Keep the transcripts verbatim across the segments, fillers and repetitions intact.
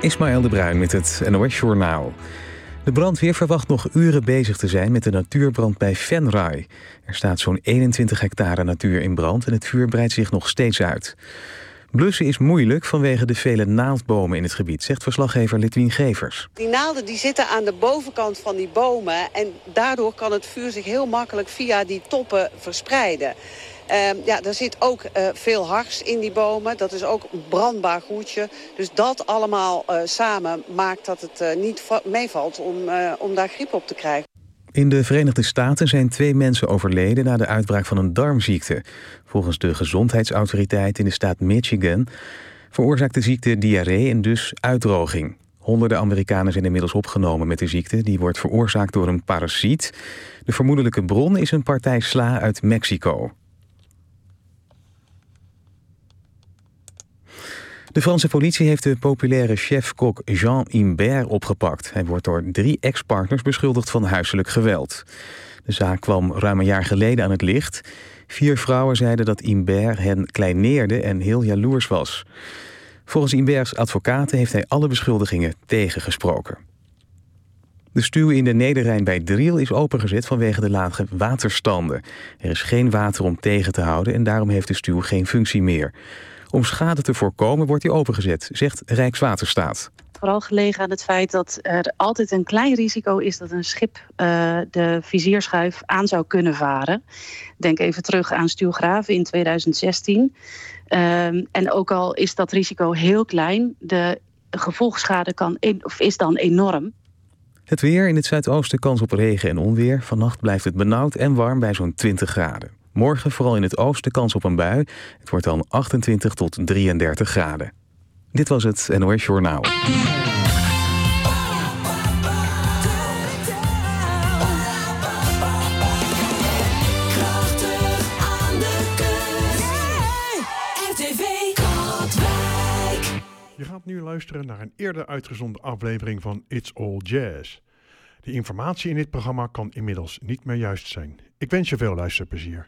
Ismaël de Bruin met het N O S-journaal. De brandweer verwacht nog uren bezig te zijn met de natuurbrand bij Venray. Er staat zo'n eenentwintig hectare natuur in brand en het vuur breidt zich nog steeds uit. Blussen is moeilijk vanwege de vele naaldbomen in het gebied, zegt verslaggever Litwien Gevers. Die naalden die zitten aan de bovenkant van die bomen en daardoor kan het vuur zich heel makkelijk via die toppen verspreiden. Uh, ja, er zit ook uh, veel hars in die bomen. Dat is ook een brandbaar goedje. Dus dat allemaal uh, samen maakt dat het uh, niet va- meevalt om, uh, om daar griep op te krijgen. In de Verenigde Staten zijn twee mensen overleden na de uitbraak van een darmziekte. Volgens de gezondheidsautoriteit in de staat Michigan veroorzaakt de ziekte diarree en dus uitdroging. Honderden Amerikanen zijn inmiddels opgenomen met de ziekte. Die wordt veroorzaakt door een parasiet. De vermoedelijke bron is een partij sla uit Mexico. De Franse politie heeft de populaire chef-kok Jean Imbert opgepakt. Hij wordt door drie ex-partners beschuldigd van huiselijk geweld. De zaak kwam ruim een jaar geleden aan het licht. Vier vrouwen zeiden dat Imbert hen kleineerde en heel jaloers was. Volgens Imberts advocaten heeft hij alle beschuldigingen tegengesproken. De stuw in de Nederrijn bij Driel is opengezet vanwege de lage waterstanden. Er is geen water om tegen te houden en daarom heeft de stuw geen functie meer. Om schade te voorkomen wordt hij opengezet, zegt Rijkswaterstaat. Vooral gelegen aan het feit dat er altijd een klein risico is dat een schip uh, de vizierschuif aan zou kunnen varen. Denk even terug aan Stuw Graven in tweeduizend zestien. Um, en ook al is dat risico heel klein, de gevolgschade kan in, of is dan enorm. Het weer: in het zuidoosten kans op regen en onweer. Vannacht blijft het benauwd en warm bij zo'n twintig graden. Morgen vooral in het oosten kans op een bui. Het wordt dan achtentwintig tot drieëndertig graden. Dit was het N O S-journaal. Je gaat nu luisteren naar een eerder uitgezonden aflevering van It's All Jazz. De informatie in dit programma kan inmiddels niet meer juist zijn. Ik wens je veel luisterplezier.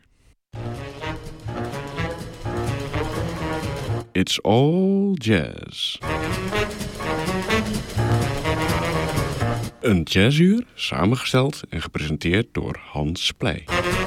It's All Jazz. Een jazzuur, samengesteld en gepresenteerd door Hans Pleij.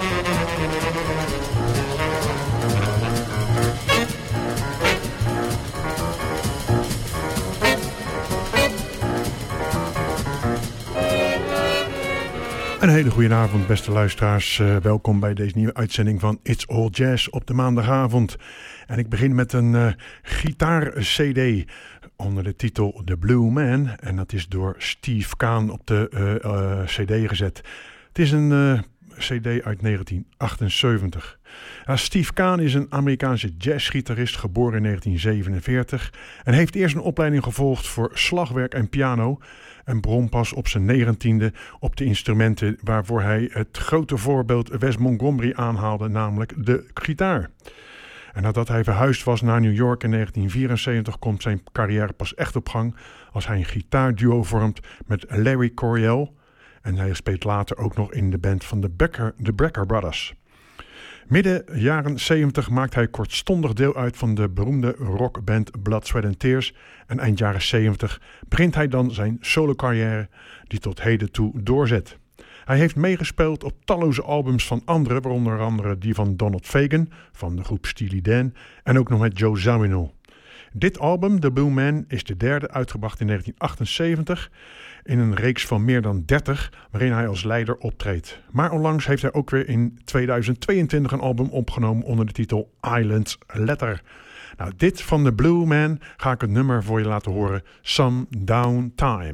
Een hele goede avond, beste luisteraars. Uh, welkom bij deze nieuwe uitzending van It's All Jazz op de maandagavond. En ik begin met een uh, gitaar-C D onder de titel The Blue Man. En dat is door Steve Kahn op de uh, uh, C D gezet. Het is een uh, C D uit negentien achtenzeventig. Uh, Steve Kahn is een Amerikaanse jazzgitarist, geboren in negentien zevenenveertig. En heeft eerst een opleiding gevolgd voor slagwerk en piano. En begon pas op zijn negentiende op de instrumenten waarvoor hij het grote voorbeeld Wes Montgomery aanhaalde, namelijk de gitaar. En nadat hij verhuisd was naar New York in negentien vierenzeventig komt zijn carrière pas echt op gang als hij een gitaarduo vormt met Larry Coryell. En hij speelt later ook nog in de band van de Becker, de Brecker Brothers. Midden jaren zeventig maakt hij kortstondig deel uit van de beroemde rockband Blood, Sweat and Tears. En eind jaren zeventig begint hij dan zijn solo-carrière die tot heden toe doorzet. Hij heeft meegespeeld op talloze albums van anderen, waaronder andere die van Donald Fagen van de groep Steely Dan en ook nog met Joe Zawinul. Dit album, The Blue Man, is de derde, uitgebracht in negentien achtenzeventig... in een reeks van meer dan dertig, waarin hij als leider optreedt. Maar onlangs heeft hij ook weer in tweeduizend tweeëntwintig een album opgenomen onder de titel Island Letter. Nou, dit van The Blue Man ga ik het nummer voor je laten horen, Some Down Time.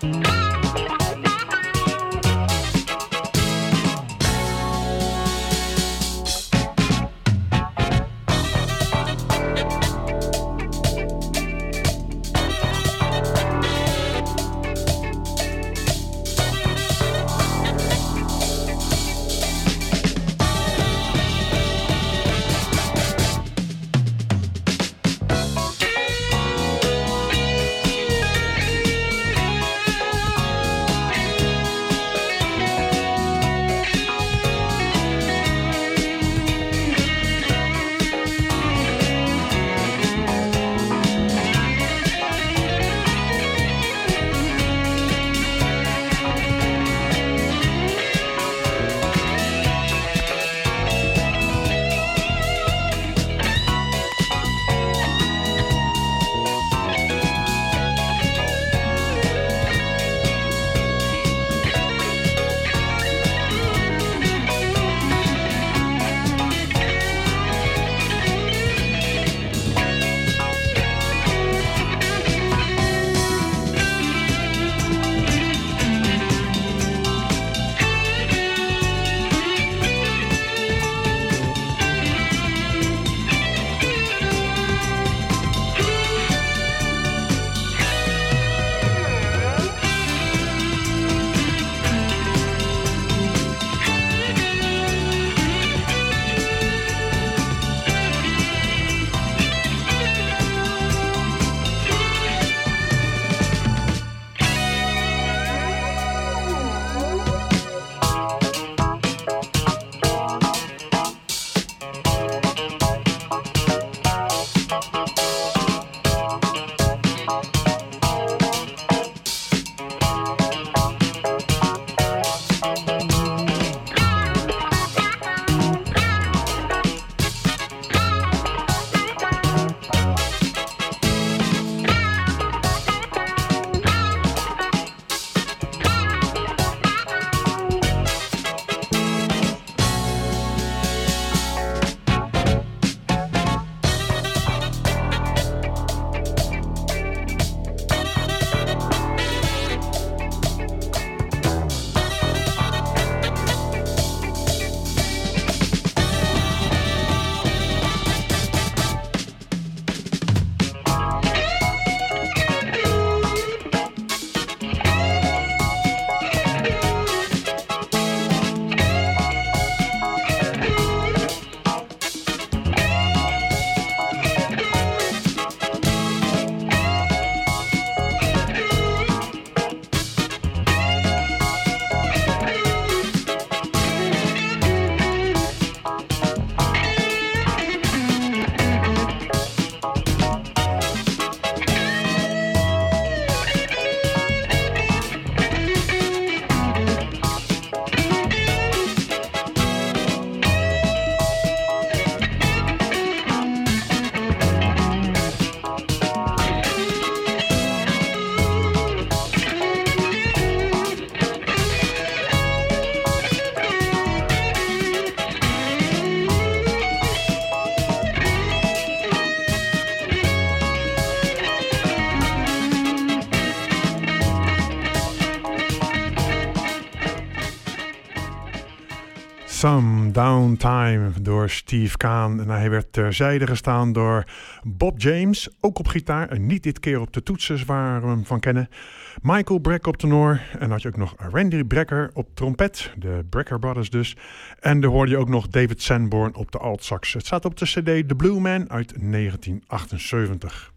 Some Downtime door Steve Kahn. En hij werd terzijde gestaan door Bob James, ook op gitaar. En niet dit keer op de toetsen waar we hem van kennen. Michael Breck op tenor. En dan had je ook nog Randy Brecker op trompet. De Brecker Brothers dus. En dan hoorde je ook nog David Sanborn op de altsax. Het staat op de cd The Blue Man uit negentien achtenzeventig.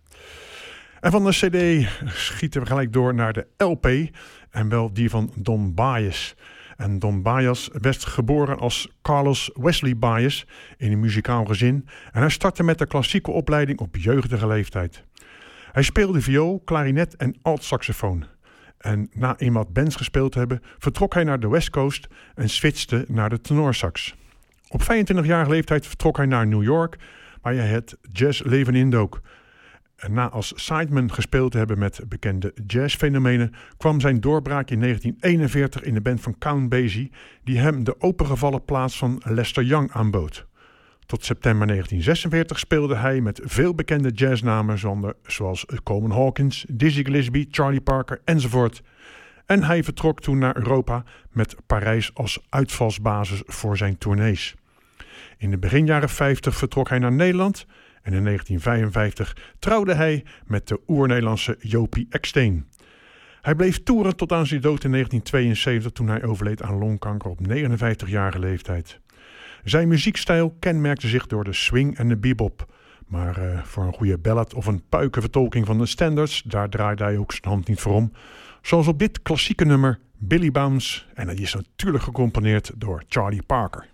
En van de cd schieten we gelijk door naar de L P. En wel die van Don Byas. En Don Byas werd geboren als Carlos Wesley Byas in een muzikaal gezin. En hij startte met de klassieke opleiding op jeugdige leeftijd. Hij speelde viool, klarinet en altsaxofoon. En na eenmaal bands gespeeld te hebben, vertrok hij naar de West Coast en switchte naar de tenorsax. Op vijfentwintigjarige leeftijd vertrok hij naar New York, waar hij het jazzleven indook. En na als sideman gespeeld te hebben met bekende jazzfenomenen, kwam zijn doorbraak in negentien eenenveertig in de band van Count Basie, die hem de opengevallen plaats van Lester Young aanbood. Tot september negentien zesenveertig speelde hij met veel bekende jazznamen zoals Coleman Hawkins, Dizzy Gillespie, Charlie Parker enzovoort. En hij vertrok toen naar Europa met Parijs als uitvalsbasis voor zijn tournees. In de begin jaren vijftig vertrok hij naar Nederland en in negentien vijfenvijftig trouwde hij met de oer-Nederlandse Jopie Eksteen. Hij bleef toeren tot aan zijn dood in negentien tweeënzeventig toen hij overleed aan longkanker op negenenvijftigjarige leeftijd. Zijn muziekstijl kenmerkte zich door de swing en de bebop. Maar uh, voor een goede ballad of een puikenvertolking van de standards, daar draaide hij ook zijn hand niet voor om. Zoals op dit klassieke nummer Billy Bounce, en dat is natuurlijk gecomponeerd door Charlie Parker.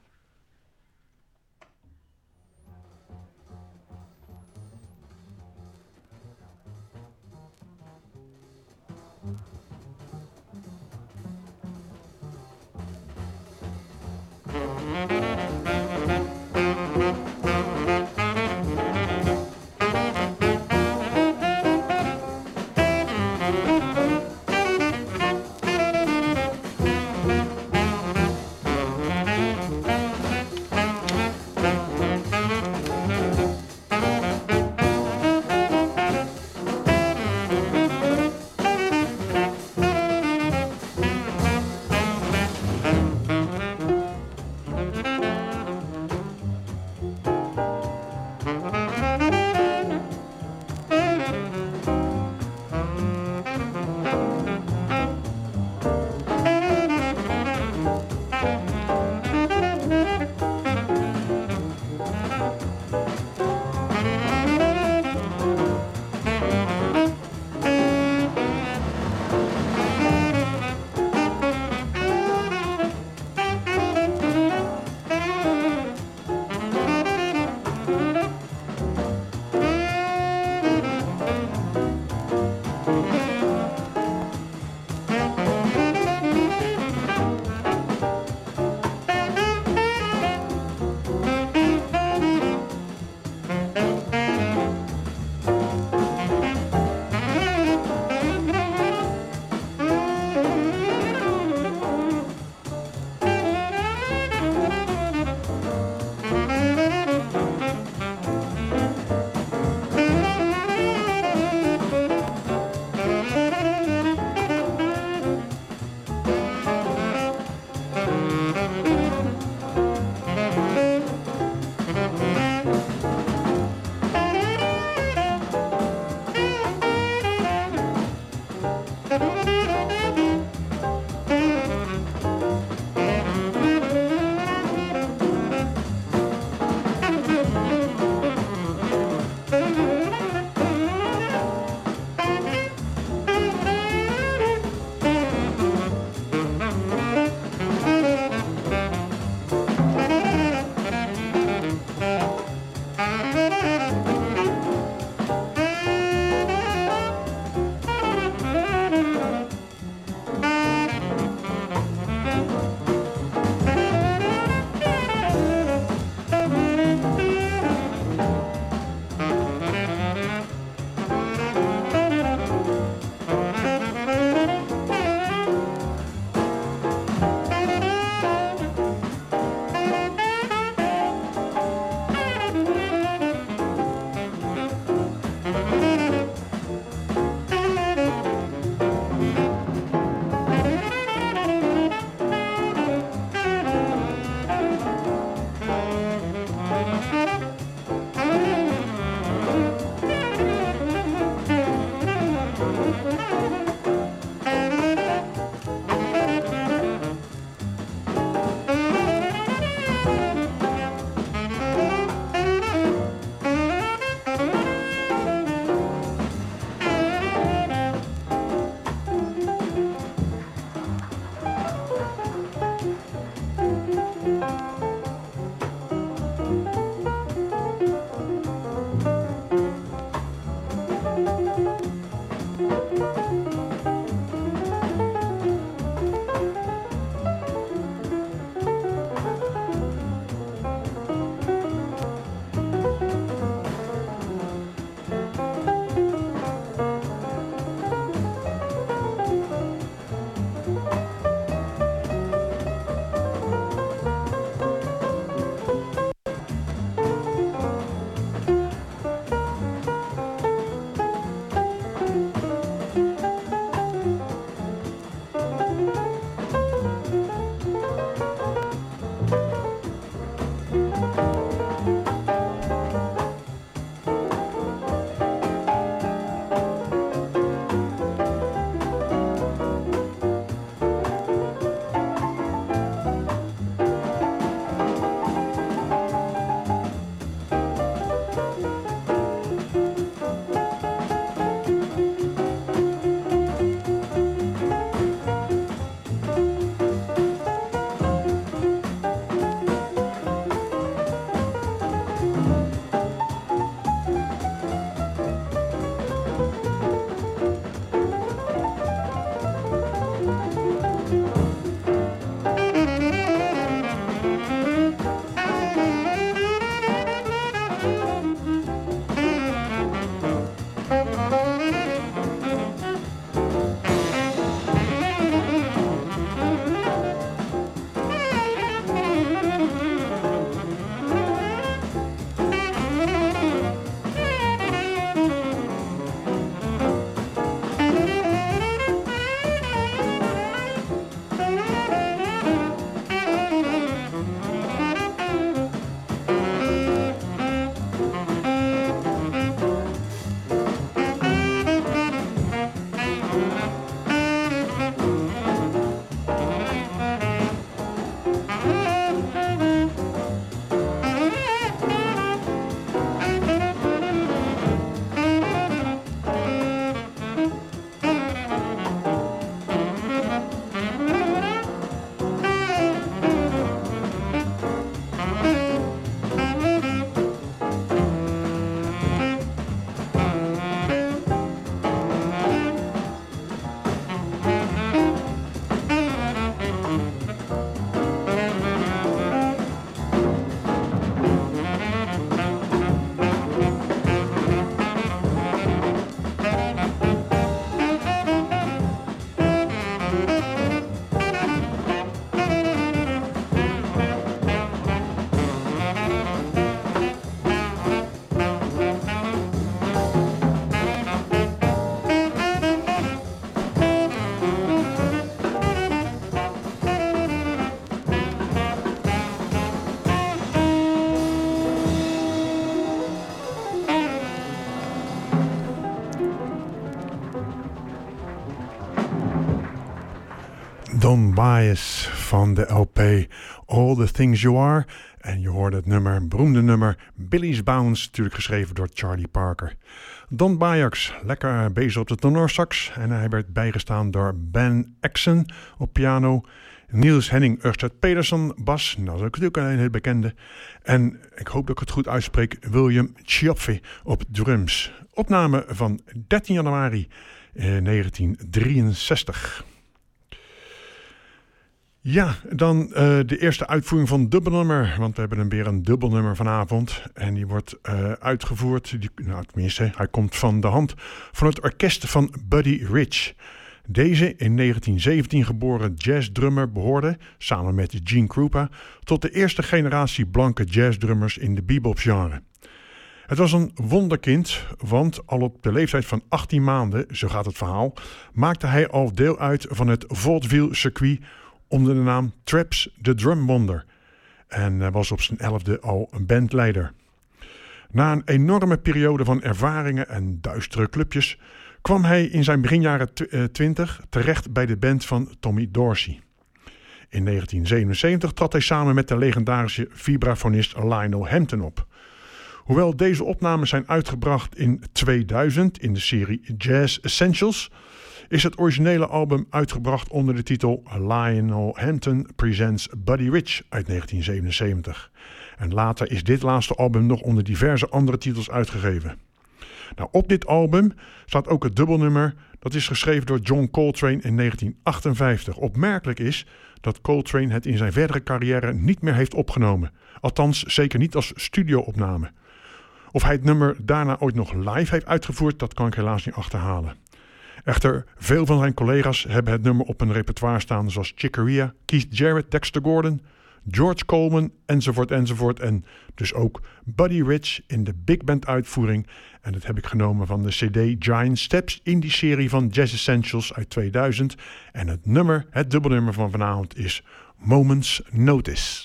Don Byas van de L P All the Things You Are. En je hoorde het nummer, een beroemde nummer, Billy's Bounce, natuurlijk geschreven door Charlie Parker. Don Byas, lekker bezig op de tenorsax. En hij werd bijgestaan door Ben Exen op piano. Niels Henning Ørsted Pedersen, bas, nou, dat is ook natuurlijk een heel bekende. En ik hoop dat ik het goed uitspreek, William Cioffi op drums. Opname van dertien januari negentien drieënzestig. Ja, dan uh, de eerste uitvoering van dubbelnummer. Want we hebben dan weer een dubbelnummer vanavond. En die wordt uh, uitgevoerd. Die, nou, tenminste, hij komt van de hand van het orkest van Buddy Rich. Deze in negentien zeventien geboren jazzdrummer behoorde, samen met Gene Krupa, tot de eerste generatie blanke jazzdrummers in de bebop-genre. Het was een wonderkind, want al op de leeftijd van achttien maanden, zo gaat het verhaal, maakte hij al deel uit van het vaudeville-circuit onder de naam Traps the Drum Wonder en was op zijn elfde al een bandleider. Na een enorme periode van ervaringen en duistere clubjes kwam hij in zijn beginjaren twintig terecht bij de band van Tommy Dorsey. In negentien zevenenzeventig trad hij samen met de legendarische vibrafonist Lionel Hampton op. Hoewel deze opnames zijn uitgebracht in tweeduizend in de serie Jazz Essentials, is het originele album uitgebracht onder de titel Lionel Hampton Presents Buddy Rich uit negentien zevenenzeventig. En later is dit laatste album nog onder diverse andere titels uitgegeven. Nou, op dit album staat ook het dubbelnummer. Dat is geschreven door John Coltrane in negentien achtenvijftig. Opmerkelijk is dat Coltrane het in zijn verdere carrière niet meer heeft opgenomen. Althans, zeker niet als studioopname. Of hij het nummer daarna ooit nog live heeft uitgevoerd, dat kan ik helaas niet achterhalen. Echter, veel van zijn collega's hebben het nummer op hun repertoire staan, zoals Chick Corea, Keith Jarrett, Dexter Gordon, George Coleman, enzovoort, enzovoort. En dus ook Buddy Rich in de big band uitvoering. En dat heb ik genomen van de cd Giant Steps in die serie van Jazz Essentials uit tweeduizend. En het nummer, het dubbelnummer van vanavond is Moment's Notice.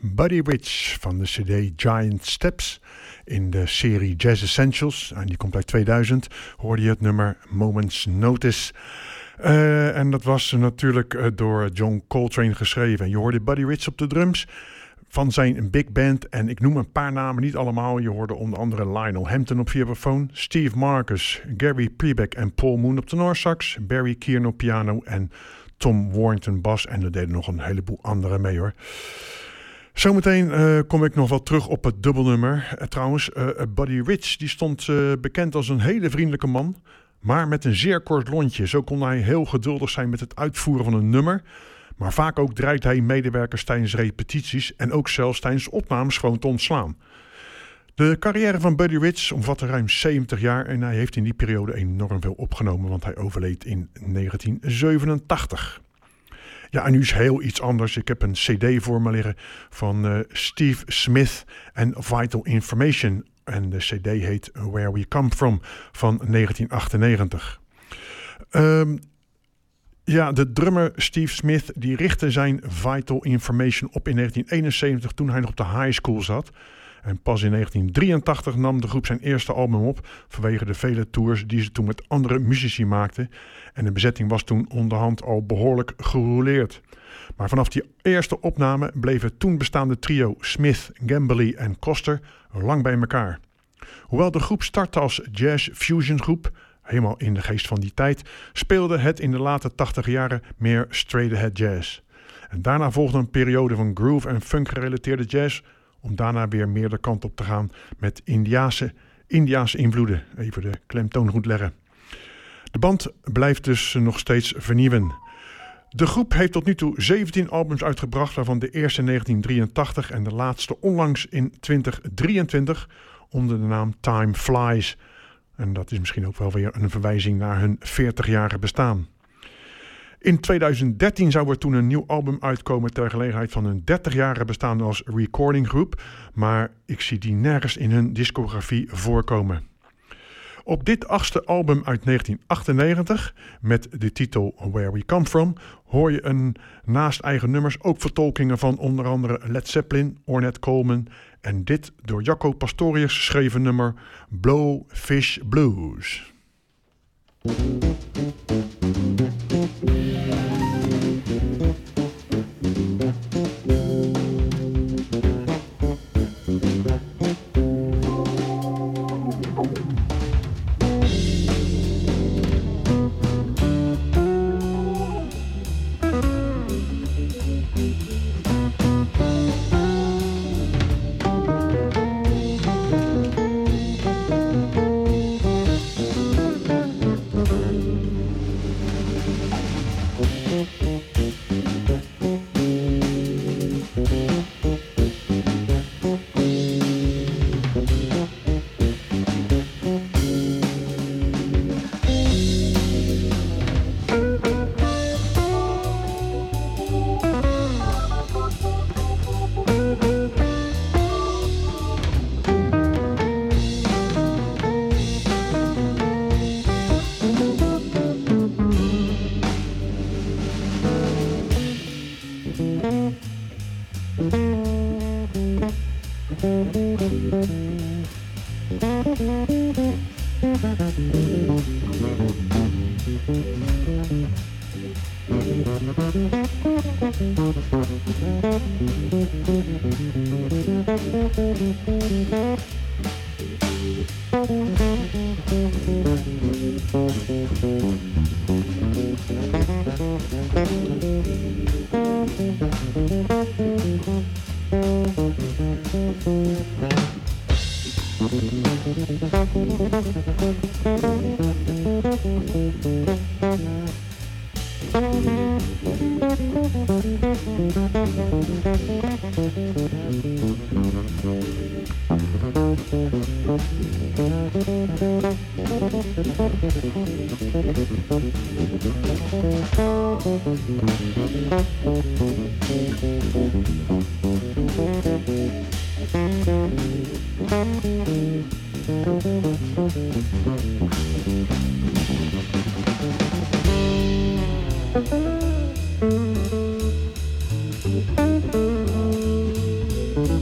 Buddy Rich van de cd Giant Steps in de serie Jazz Essentials. En die komt uit tweeduizend. Hoorde je het nummer Moment's Notice. Uh, en dat was natuurlijk uh, door John Coltrane geschreven. Je hoorde Buddy Rich op de drums van zijn big band. En ik noem een paar namen, niet allemaal. Je hoorde onder andere Lionel Hampton op vibrafoon, Steve Marcus, Gary Prebeck en Paul Moon op tenorsax, Barry Kiernan op piano en Tom Warrington bas. En er deden nog een heleboel anderen mee hoor. Zometeen uh, kom ik nog wel terug op het dubbelnummer. Uh, trouwens, uh, Buddy Rich die stond uh, bekend als een hele vriendelijke man, maar met een zeer kort lontje. Zo kon hij heel geduldig zijn met het uitvoeren van een nummer. Maar vaak ook dreigt hij medewerkers tijdens repetities en ook zelfs tijdens opnames gewoon te ontslaan. De carrière van Buddy Rich omvatte ruim zeventig jaar en hij heeft in die periode enorm veel opgenomen, want hij overleed in negentien zevenentachtig. Ja, en nu is heel iets anders. Ik heb een cd voor me liggen van uh, Steve Smith en Vital Information. En de cd heet Where We Come From van negentien achtennegentig. Um, ja, de drummer Steve Smith die richtte zijn Vital Information op in negentien eenenzeventig toen hij nog op de high school zat. En pas in negentien drieëntachtig nam de groep zijn eerste album op vanwege de vele tours die ze toen met andere muzici maakten. En de bezetting was toen onderhand al behoorlijk gerouleerd. Maar vanaf die eerste opname bleef het toen bestaande trio Smith, Gambale en Koster lang bij elkaar. Hoewel de groep startte als jazz-fusion groep, helemaal in de geest van die tijd, speelde het in de late tachtig jaren meer straight-ahead jazz. En daarna volgde een periode van groove en funk gerelateerde jazz, om daarna weer meer de kant op te gaan met Indiase, Indiase invloeden. Even de klemtoon goed leggen. De band blijft dus nog steeds vernieuwen. De groep heeft tot nu toe zeventien albums uitgebracht, waarvan de eerste in negentien drieëntachtig en de laatste onlangs in twintig drieëntwintig onder de naam Time Flies. En dat is misschien ook wel weer een verwijzing naar hun veertigjarige bestaan. In tweeduizend dertien zou er toen een nieuw album uitkomen ter gelegenheid van hun dertigjarige bestaan als recordinggroep, maar ik zie die nergens in hun discografie voorkomen. Op dit achtste album uit negentien achtennegentig, met de titel Where We Come From, hoor je een, naast eigen nummers ook vertolkingen van onder andere Led Zeppelin, Ornette Coleman en dit door Jaco Pastorius geschreven nummer Blowfish Blues.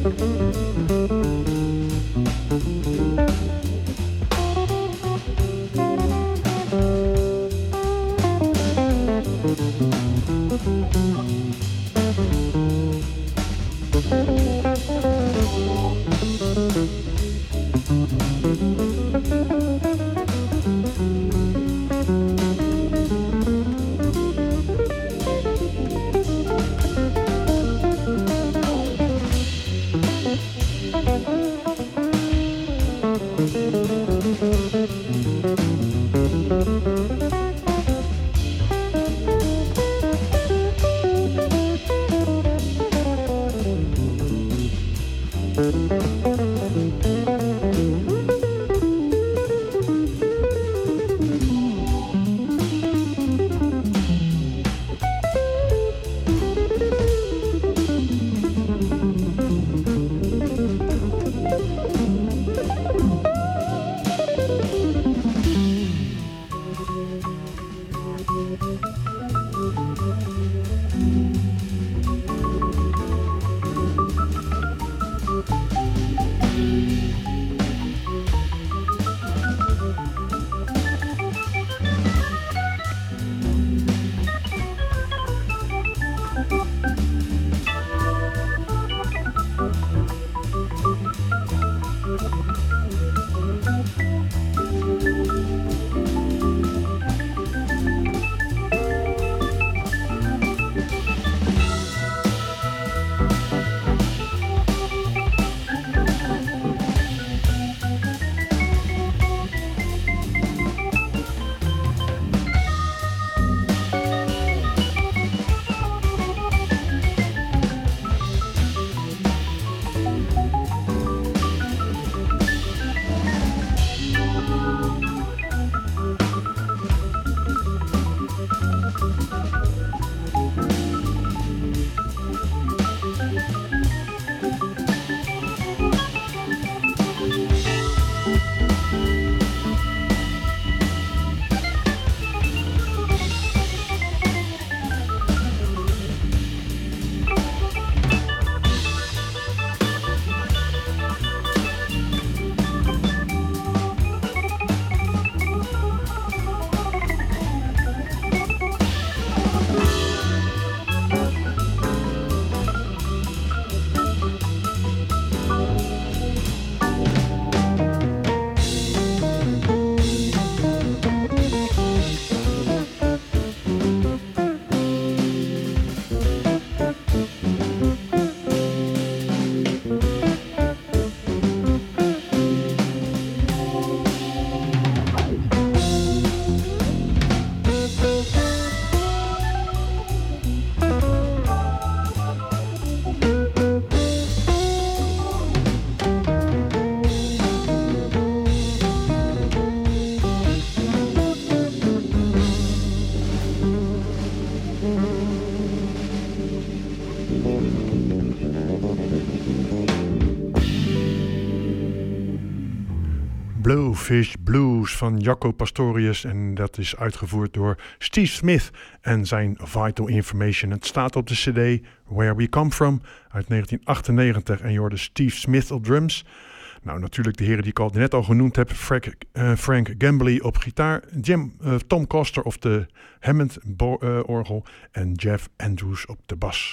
Blowfish Blues van Jaco Pastorius. En dat is uitgevoerd door Steve Smith en zijn Vital Information. Het staat op de cd Where We Come From uit negentien achtennegentig. En je hoorde Steve Smith op drums. Nou, natuurlijk de heren die ik al net al genoemd heb. Frank, uh, Frank Gambly op gitaar. Jim, uh, Tom Coster op de Hammond-orgel. Uh, en Jeff Andrews op de bas.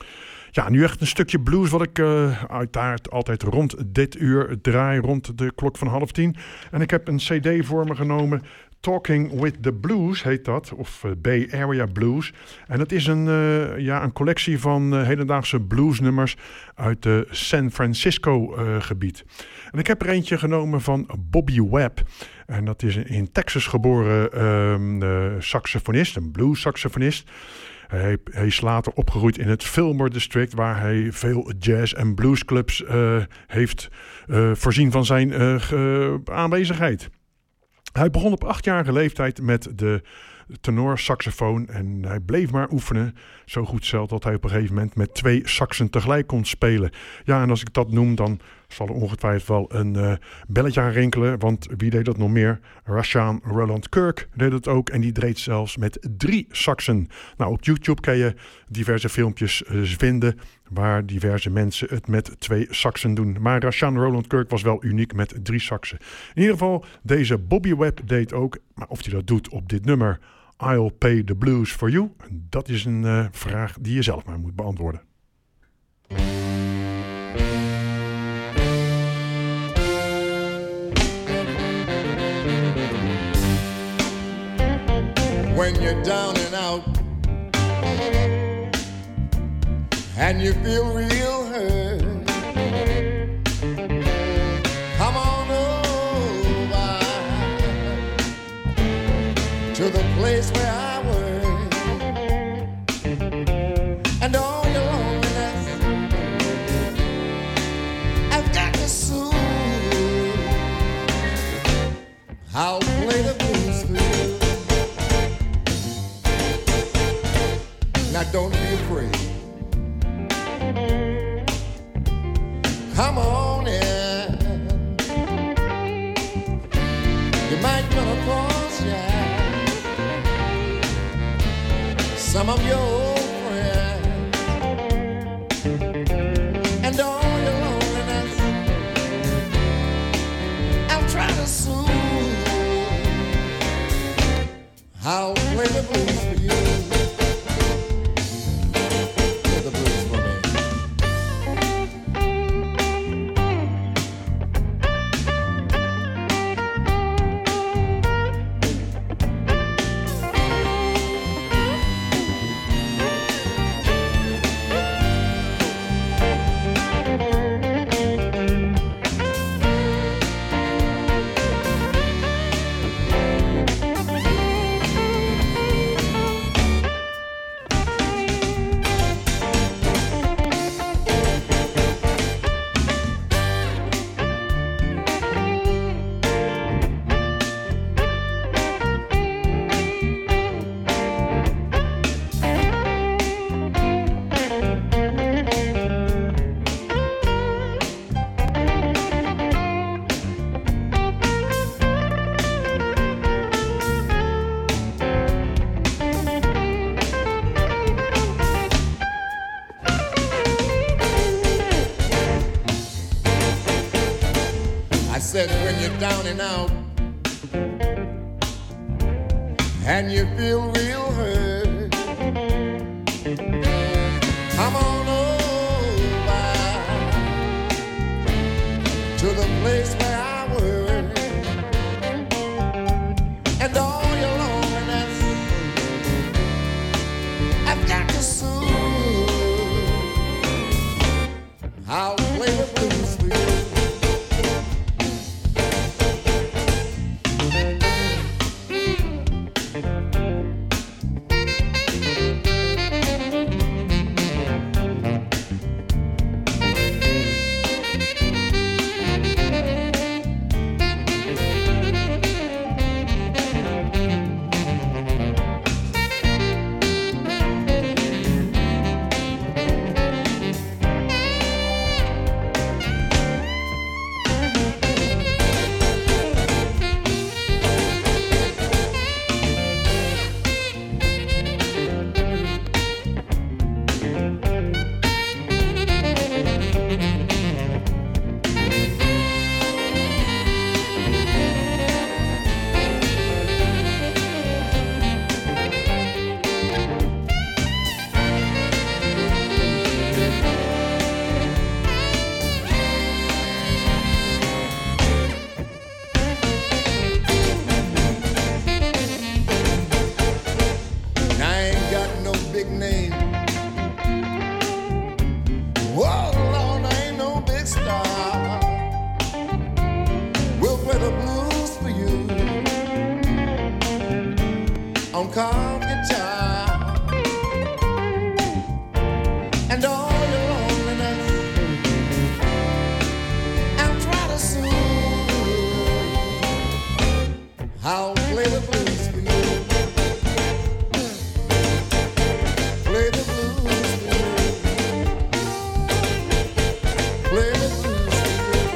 Ja, nu echt een stukje blues wat ik uh, uiteraard altijd rond dit uur draai, rond de klok van half tien. En ik heb een cd voor me genomen, Talking with the Blues heet dat, of uh, Bay Area Blues. En dat is een, uh, ja, een collectie van uh, hedendaagse bluesnummers uit de San Francisco uh, gebied. En ik heb er eentje genomen van Bobby Webb. En dat is een in Texas geboren uh, uh, saxofonist, een blues saxofonist. Hij, hij is later opgegroeid in het Fillmore District, waar hij veel jazz- en bluesclubs uh, heeft uh, voorzien van zijn uh, uh, aanwezigheid. Hij begon op achtjarige leeftijd met de tenorsaxofoon en hij bleef maar oefenen. Zo goed zelf dat hij op een gegeven moment met twee saxen tegelijk kon spelen. Ja, en als ik dat noem, dan zal er ongetwijfeld wel een uh, belletje aan rinkelen. Want wie deed dat nog meer? Rashaan Roland Kirk deed het ook. En die deed zelfs met drie saxen. Nou, op YouTube kan je diverse filmpjes uh, vinden waar diverse mensen het met twee saxen doen. Maar Rashaan Roland Kirk was wel uniek met drie saxen. In ieder geval, deze Bobby Webb deed ook. Maar of hij dat doet op dit nummer, I'll Pay the Blues for You, dat is een uh, vraag die je zelf maar moet beantwoorden. When you're down and out and you feel real hurt, come on over to the place where I work, and all your loneliness I've got to soothe. I'll play the blues for you. Now don't be afraid. Come on in. You might run across, yeah, some of your old friends, and all your loneliness I'll try to soothe. I'll play the blues for you. When you're down and out and you feel real hurt, come on over to the place where I work, and all your loneliness I've got to soothe. I'll play the blues for you. Play the blues for you.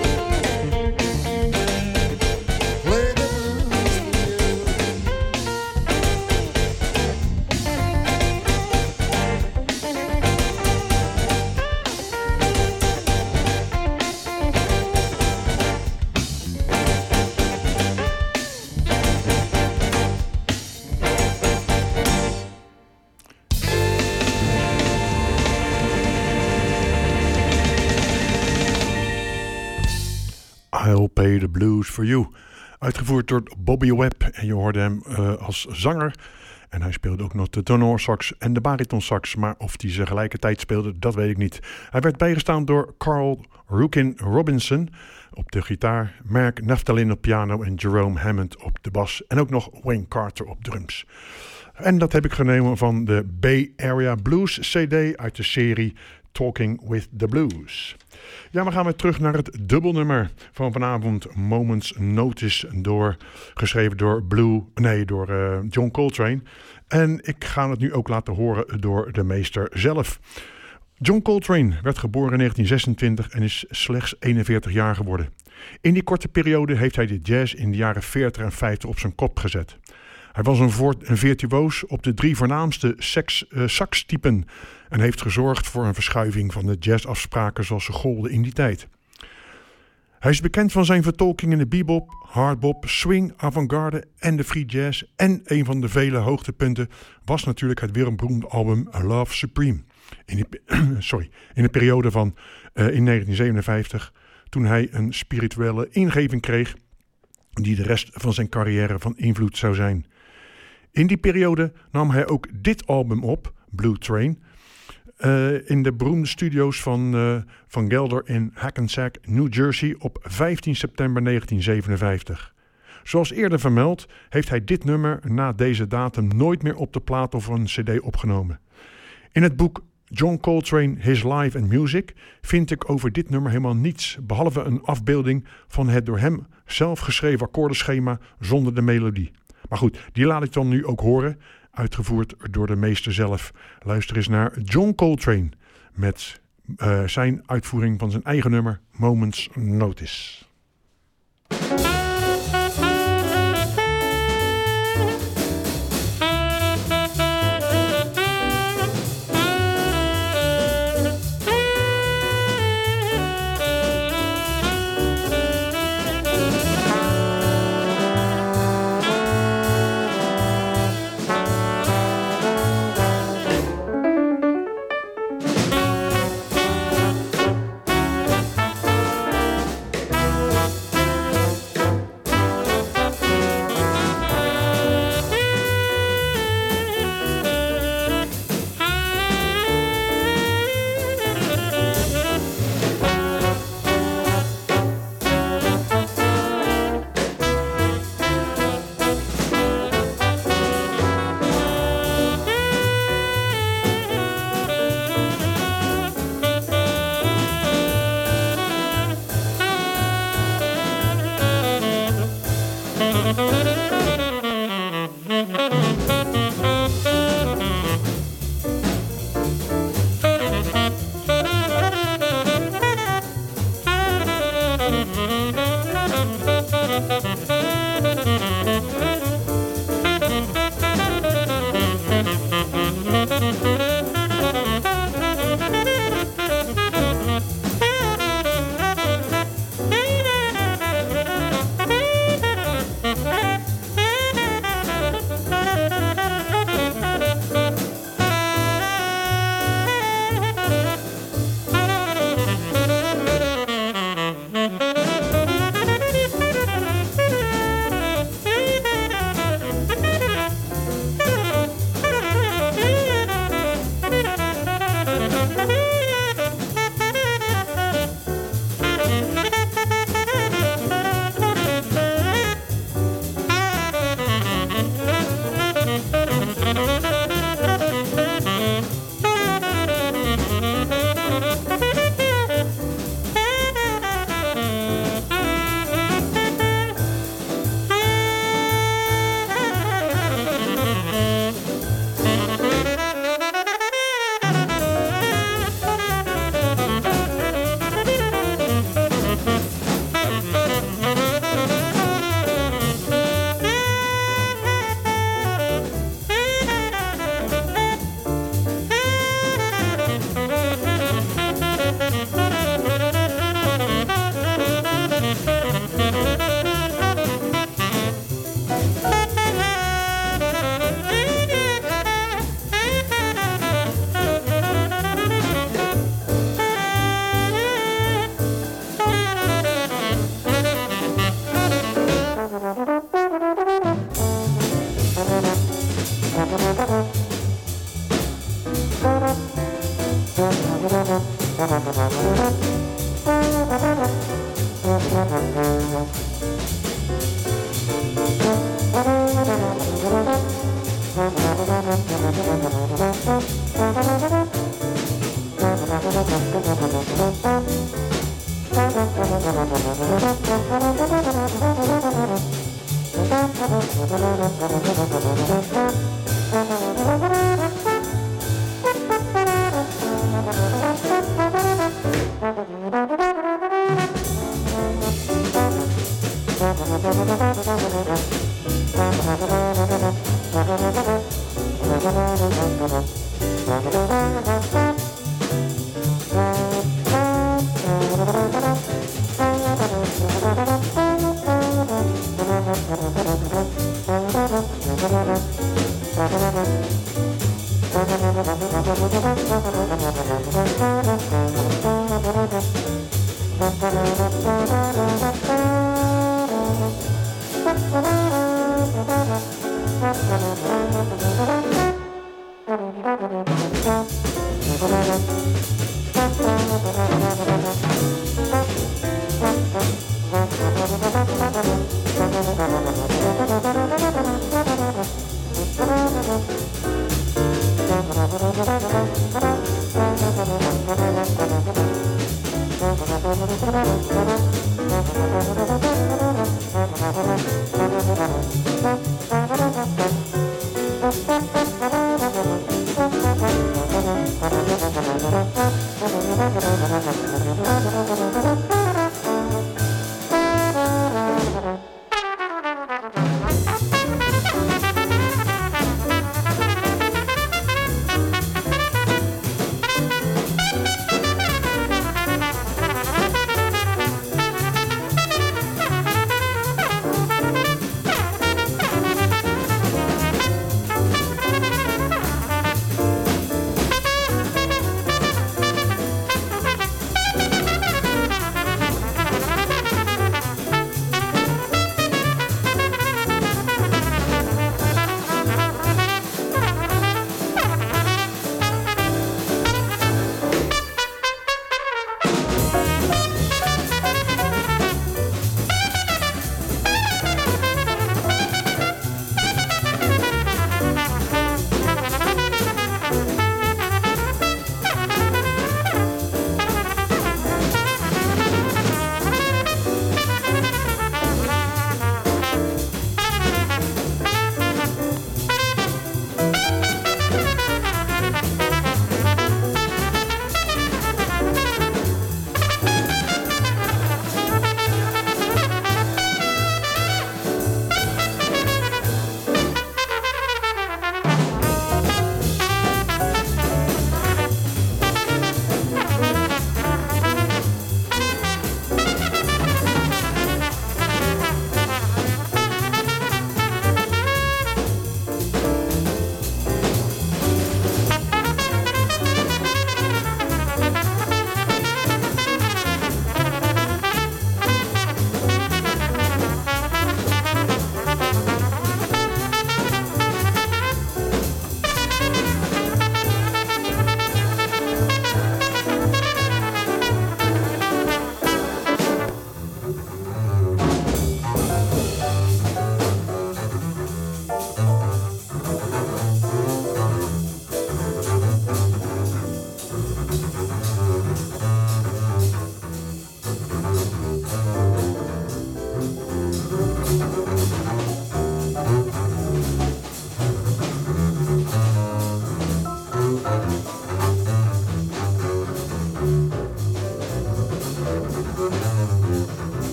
I'll Pay the Blues for You. Uitgevoerd door Bobby Webb en je hoorde hem uh, als zanger. En hij speelde ook nog de tenorsax en de baritonsax. Maar of hij ze tegelijkertijd speelde, dat weet ik niet. Hij werd bijgestaan door Carl Rukin Robinson op de gitaar, Mark Naftalin op piano en Jerome Hammond op de bas. En ook nog Wayne Carter op drums. En dat heb ik genomen van de Bay Area Blues C D uit de serie Talking with the Blues. Ja, we gaan weer terug naar het dubbelnummer van vanavond, Moments Notice, door, geschreven door, Blue, nee, door uh, John Coltrane. En ik ga het nu ook laten horen door de meester zelf. John Coltrane werd geboren in negentien zesentwintig en is slechts eenenveertig jaar geworden. In die korte periode heeft hij de jazz in de jaren veertig en vijftig op zijn kop gezet. Hij was een, voort, een virtuoos op de drie voornaamste sex, uh, saxtypen en heeft gezorgd voor een verschuiving van de jazzafspraken zoals ze golden in die tijd. Hij is bekend van zijn vertolking in de bebop, hardbop, swing, avant-garde en de free jazz. En een van de vele hoogtepunten was natuurlijk het wereldberoemde album Love Supreme. In de, sorry, in de periode van uh, in negentien zevenenvijftig, toen hij een spirituele ingeving kreeg die de rest van zijn carrière van invloed zou zijn. In die periode nam hij ook dit album op, Blue Train, uh, in de beroemde studio's van, uh, van Gelder in Hackensack, New Jersey op vijftien september negentien zevenenvijftig. Zoals eerder vermeld heeft hij dit nummer na deze datum nooit meer op de plaat of een cd opgenomen. In het boek John Coltrane, His Life and Music vind ik over dit nummer helemaal niets, behalve een afbeelding van het door hem zelf geschreven akkoordenschema zonder de melodie. Maar goed, die laat ik dan nu ook horen, uitgevoerd door de meester zelf. Luister eens naar John Coltrane met uh, zijn uitvoering van zijn eigen nummer Moments Notice.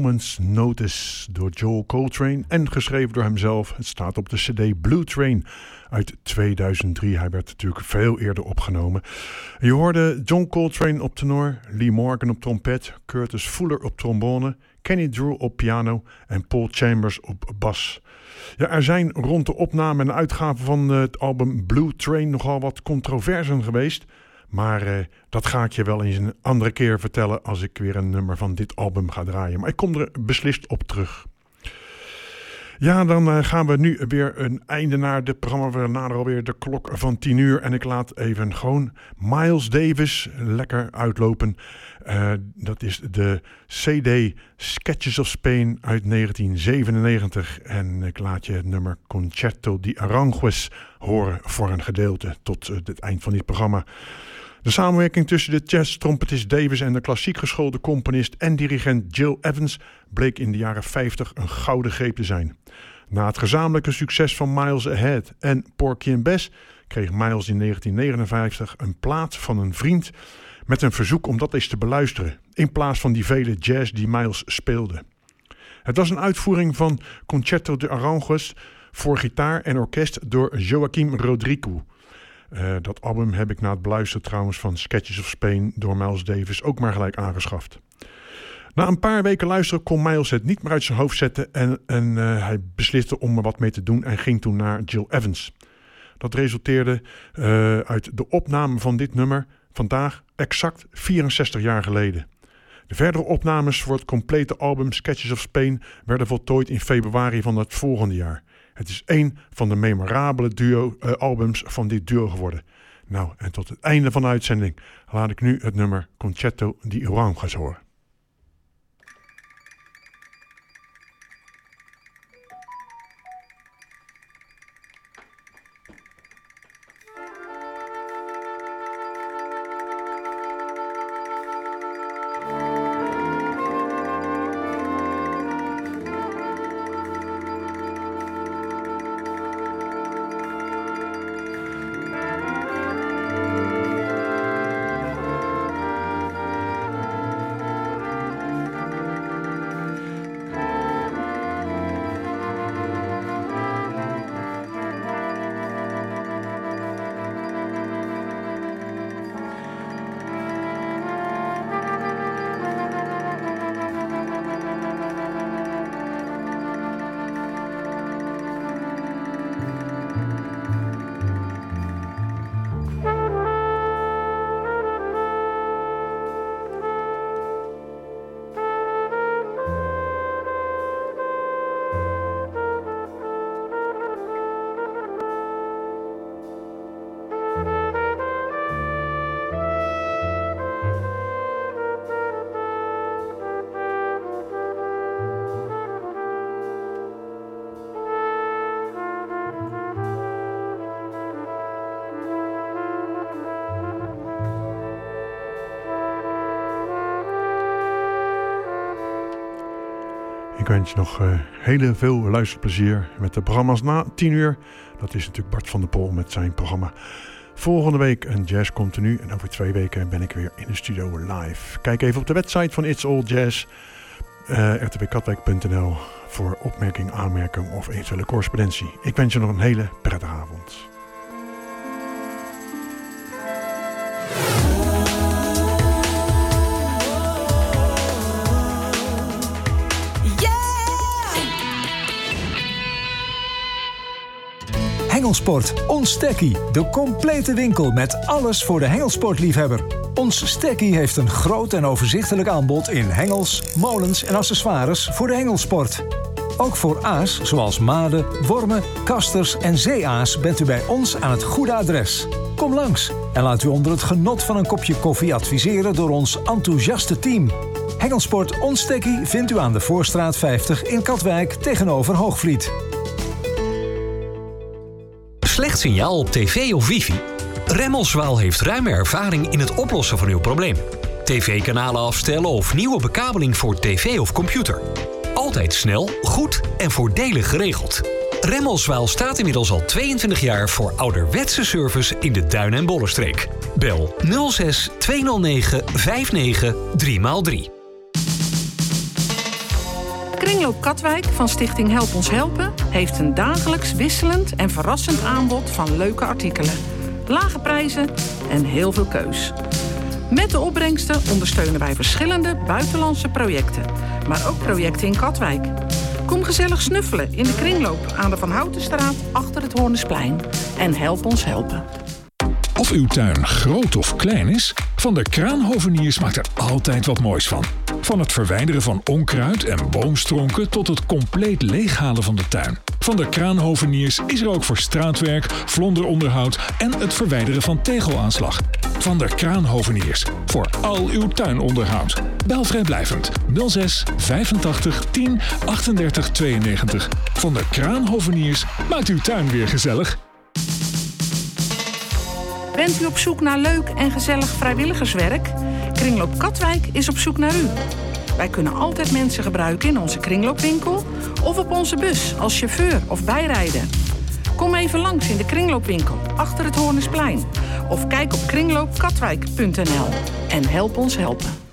Moment's Notice door Joel Coltrane en geschreven door hemzelf. Het staat op de cd Blue Train uit tweeduizend drie. Hij werd natuurlijk veel eerder opgenomen. Je hoorde John Coltrane op tenor, Lee Morgan op trompet, Curtis Fuller op trombone, Kenny Drew op piano en Paul Chambers op bas. Ja, er zijn rond de opname en uitgave van het album Blue Train nogal wat controversen geweest. Maar uh, dat ga ik je wel eens een andere keer vertellen als ik weer een nummer van dit album ga draaien. Maar ik kom er beslist op terug. Ja, dan uh, gaan we nu weer een einde naar dit programma. We naderen alweer de klok van tien uur. En ik laat even gewoon Miles Davis lekker uitlopen. Uh, dat is de C D Sketches of Spain uit negentien zevenennegentig. En ik laat je het nummer Concerto di Aranjuez horen voor een gedeelte tot uh, het eind van dit programma. De samenwerking tussen de jazz-trompetist Davis en de klassiek geschoolde componist en dirigent Gil Evans bleek in de jaren vijftig een gouden greep te zijn. Na het gezamenlijke succes van Miles Ahead en Porky and Bess kreeg Miles in negentien negenenvijftig een plaat van een vriend met een verzoek om dat eens te beluisteren, in plaats van die vele jazz die Miles speelde. Het was een uitvoering van Concerto de Aranjuez voor gitaar en orkest door Joaquim Rodrigo. Uh, dat album heb ik na het beluisteren trouwens van Sketches of Spain door Miles Davis ook maar gelijk aangeschaft. Na een paar weken luisteren kon Miles het niet meer uit zijn hoofd zetten en, en uh, hij besliste om er wat mee te doen en ging toen naar Gil Evans. Dat resulteerde uh, uit de opname van dit nummer vandaag exact vierenzestig jaar geleden. De verdere opnames voor het complete album Sketches of Spain werden voltooid in februari van het volgende jaar. Het is één van de memorabele duo, uh, albums van dit duo geworden. Nou, en tot het einde van de uitzending laat ik nu het nummer Concerto di Aranjuez horen. Ik wens je nog uh, heel veel luisterplezier met de programma's na tien uur. Dat is natuurlijk Bart van der Pol met zijn programma. Volgende week een Jazz Continu. En over twee weken ben ik weer in de studio live. Kijk even op de website van It's All Jazz. Uh, r t w katwijk punt n l voor opmerking, aanmerking of eventuele correspondentie. Ik wens je nog een hele prettige avond. Hengelsport, ons Stekkie. De complete winkel met alles voor de hengelsportliefhebber. Ons Stekkie heeft een groot en overzichtelijk aanbod in hengels, molens en accessoires voor de hengelsport. Ook voor aas, zoals maden, wormen, kasters en zeeaas bent u bij ons aan het goede adres. Kom langs en laat u onder het genot van een kopje koffie adviseren door ons enthousiaste team. Hengelsport Ons Stekkie vindt u aan de Voorstraat vijftig in Katwijk tegenover Hoogvliet. Slecht signaal op tv of wifi? Remmelswaal heeft ruime ervaring in het oplossen van uw probleem. tv-kanalen afstellen of nieuwe bekabeling voor tv of computer. Altijd snel, goed en voordelig geregeld. Remmelswaal staat inmiddels al tweeëntwintig jaar voor ouderwetse service in de Duin- en Bollenstreek. Bel nul zes tweehonderdnegen vijfennegentig drie maal drie. Kringloop Katwijk van Stichting Help Ons Helpen heeft een dagelijks wisselend en verrassend aanbod van leuke artikelen. Lage prijzen en heel veel keus. Met de opbrengsten ondersteunen wij verschillende buitenlandse projecten, maar ook projecten in Katwijk. Kom gezellig snuffelen in de kringloop aan de Van Houtenstraat achter het Hoornesplein en help ons helpen. Of uw tuin groot of klein is, Van der Kraanhoveniers maakt er altijd wat moois van. Van het verwijderen van onkruid en boomstronken tot het compleet leeghalen van de tuin. Van der Kraanhoveniers is er ook voor straatwerk, vlonderonderhoud en het verwijderen van tegelaanslag. Van der Kraanhoveniers, voor al uw tuinonderhoud. Bel vrijblijvend nul zes vijfentachtig tien achtendertig tweeënnegentig. Van der Kraanhoveniers maakt uw tuin weer gezellig. Bent u op zoek naar leuk en gezellig vrijwilligerswerk? Kringloop Katwijk is op zoek naar u. Wij kunnen altijd mensen gebruiken in onze kringloopwinkel of op onze bus als chauffeur of bijrijder. Kom even langs in de kringloopwinkel achter het Hoornesplein of kijk op kringloop katwijk punt n l en help ons helpen.